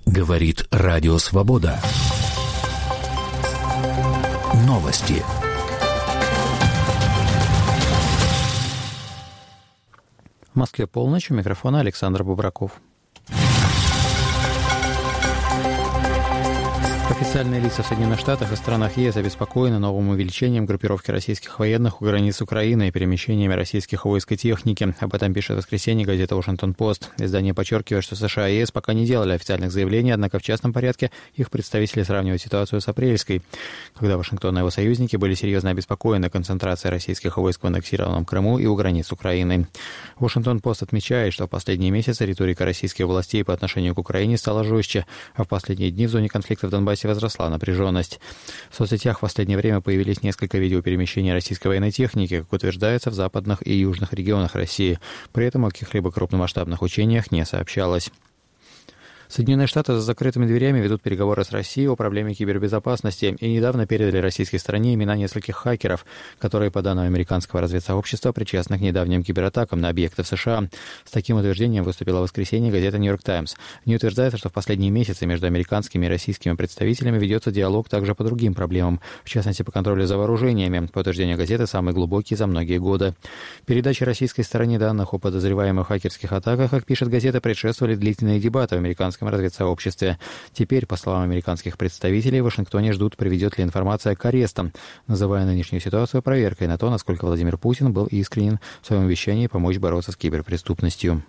Говорит Радио Свобода. Новости. В Москве полночь, у микрофона Александр Бубраков. Официальные лица в Соединенных Штатах и странах ЕС обеспокоены новым увеличением группировки российских военных у границ Украины и перемещениями российских войск и техники. Об этом пишет в воскресенье газета «Вашингтон-Пост». Издание подчеркивает, что США и ЕС пока не делали официальных заявлений, однако в частном порядке их представители сравнивают ситуацию с апрельской, когда Вашингтон и его союзники были серьезно обеспокоены концентрацией российских войск в аннексированном Крыму и у границ Украины. «Вашингтон-Пост» отмечает, что в последние месяцы риторика российских властей по отношению к Украине стала жестче, а в последние дни в зоне конфликта в Донбассе возросла напряженность. В соцсетях в последнее время появились несколько видеоперемещений российской военной техники, как утверждается, в западных и южных регионах России. При этом о каких-либо крупномасштабных учениях не сообщалось. Соединенные Штаты за закрытыми дверями ведут переговоры с Россией о проблеме кибербезопасности и недавно передали российской стороне имена нескольких хакеров, которые, по данным американского разведсообщества, причастны к недавним кибератакам на объекты в США. С таким утверждением выступила в воскресенье газета «Нью-Йорк Таймс». В ней утверждается, что в последние месяцы между американскими и российскими представителями ведется диалог также по другим проблемам, в частности, по контролю за вооружениями. По утверждению газеты, самый глубокий за многие годы. Передаче российской стороне данных о подозреваемых хакерских атаках, как пишет газета, предшествовали длительные дебаты в американском разведсообществе. Теперь, по словам американских представителей, в Вашингтоне ждут, приведет ли информация к арестам, называя нынешнюю ситуацию проверкой на то, насколько Владимир Путин был искренен в своем обещании помочь бороться с киберпреступностью.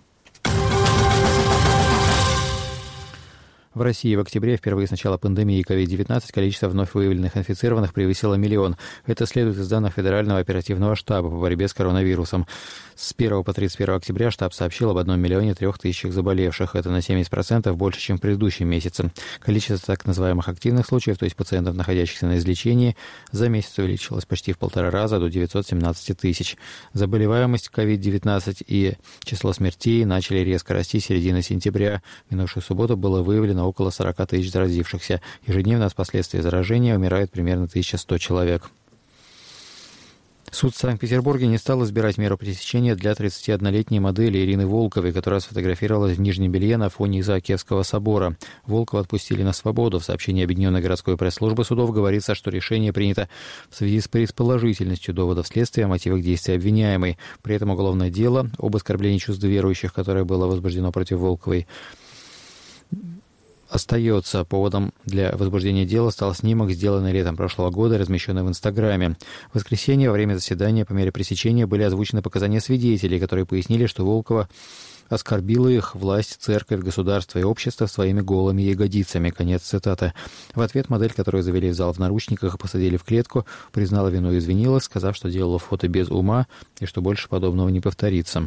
В России в октябре, впервые с начала пандемии COVID-19, количество вновь выявленных инфицированных превысило 1 миллион. Это следует из данных Федерального оперативного штаба по борьбе с коронавирусом. С 1 по 31 октября штаб сообщил об 1 миллионе 3 тысячах заболевших. Это на 70% больше, чем в предыдущем месяце. Количество так называемых активных случаев, то есть пациентов, находящихся на излечении, за месяц увеличилось почти в 1,5 раза до 917 тысяч. Заболеваемость COVID-19 и число смертей начали резко расти с середины сентября. В минувшую субботу было выявлено около 40 тысяч заразившихся. Ежедневно от последствий заражения умирает примерно 1100 человек. Суд в Санкт-Петербурге не стал избирать меру пресечения для 31-летней модели Ирины Волковой, которая сфотографировалась в нижнем белье на фоне Исаакиевского собора. Волкову отпустили на свободу. В сообщении Объединенной городской пресс-службы судов говорится, что решение принято в связи с предположительностью доводов следствия о мотивах действий обвиняемой. При этом уголовное дело об оскорблении чувств верующих, которое было возбуждено против Волковой, остается. Поводом для возбуждения дела стал снимок, сделанный летом прошлого года, размещенный в Инстаграме. В воскресенье во время заседания по мере пресечения были озвучены показания свидетелей, которые пояснили, что Волкова оскорбила их власть, церковь, государство и общество своими голыми ягодицами. Конец цитаты. В ответ модель, которую завели в зал в наручниках и посадили в клетку, признала вину и извинилась, сказав, что делала фото без ума и что больше подобного не повторится.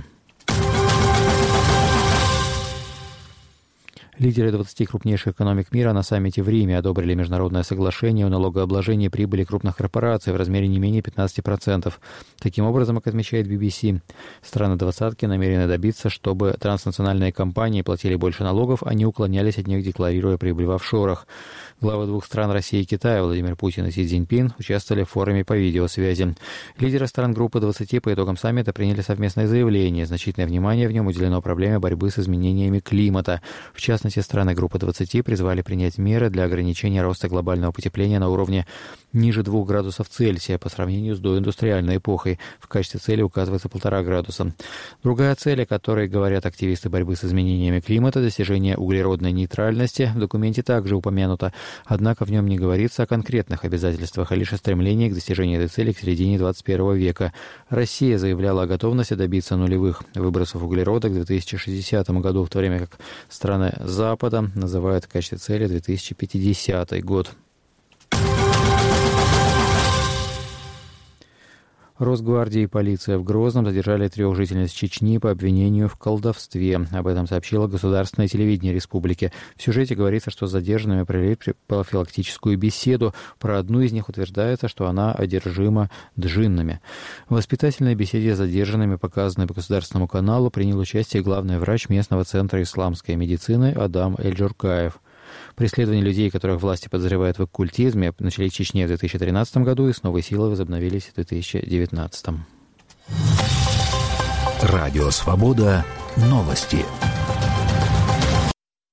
Лидеры 20 крупнейших экономик мира на саммите в Риме одобрили международное соглашение о налогообложении прибыли крупных корпораций в размере не менее 15%. Таким образом, как отмечает BBC, страны двадцатки намерены добиться, чтобы транснациональные компании платили больше налогов, а не уклонялись от них, декларируя прибыль в офшорах. Главы двух стран России и Китая, Владимир Путин и Си Цзиньпин, участвовали в форуме по видеосвязи. Лидеры стран группы 20 по итогам саммита приняли совместное заявление. Значительное внимание в нем уделено проблеме борьбы с изменениями климата. В частности, страны группы 20 призвали принять меры для ограничения роста глобального потепления на уровне ниже 2 градусов Цельсия по сравнению с доиндустриальной эпохой. В качестве цели указывается 1,5 градуса. Другая цель, о которой говорят активисты борьбы с изменениями климата, достижение углеродной нейтральности, в документе также упомянуто. Однако в нем не говорится о конкретных обязательствах, а лишь о стремлении к достижению этой цели к середине 21 века. Россия заявляла о готовности добиться нулевых выбросов углерода к 2060 году, в то время как страны Запада называют в качестве цели 2050 год. Росгвардия и полиция в Грозном задержали 3 жительниц Чечни по обвинению в колдовстве. Об этом сообщило государственное телевидение республики. В сюжете говорится, что с задержанными провели профилактическую беседу. Про одну из них утверждается, что она одержима джиннами. В воспитательной беседе с задержанными, показанной по государственному каналу, принял участие главный врач местного центра исламской медицины Адам Эль-Джуркаев. Преследования людей, которых власти подозревают в оккультизме, начались в Чечне в 2013 году и с новой силой возобновились в 2019. Радио «Свобода». Новости.